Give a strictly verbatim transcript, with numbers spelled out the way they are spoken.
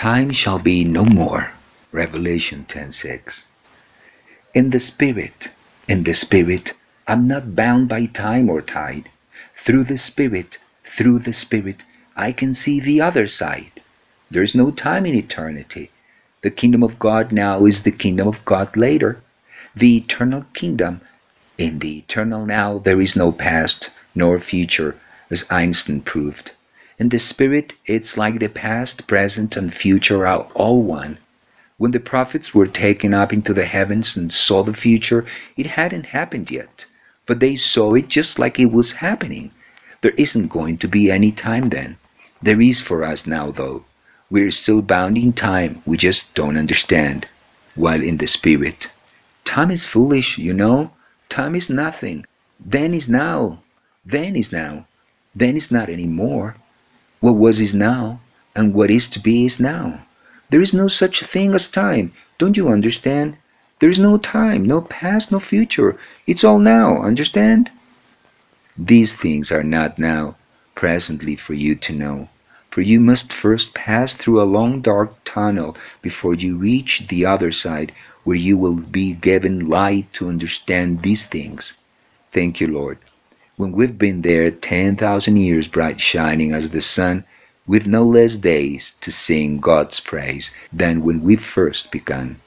Time shall be no more. Revelation ten six. In the Spirit, in the Spirit, I'm not bound by time or tide. Through the Spirit, through the Spirit, I can see the other side. There's no time in eternity. The kingdom of God now is the kingdom of God later. The eternal kingdom. In the eternal now there is no past nor future, as Einstein proved. In the Spirit, it's like the past, present, and future are all one. When the prophets were taken up into the heavens and saw the future, it hadn't happened yet. But they saw it just like it was happening. There isn't going to be any time then. There is for us now, though. We're still bound in time, we just don't understand. While in the Spirit, time is foolish, you know. Time is nothing. Then is now. Then is now. Then is not anymore. What was is now, and what is to be is now. There is no such thing as time. Don't you understand? There is no time, no past, no future. It's all now, understand? These things are not now, presently for you to know. For you must first pass through a long dark tunnel before you reach the other side, where you will be given light to understand these things. Thank you, Lord. When we've been there ten thousand years bright shining as the sun, with no less days to sing God's praise than when we first begun.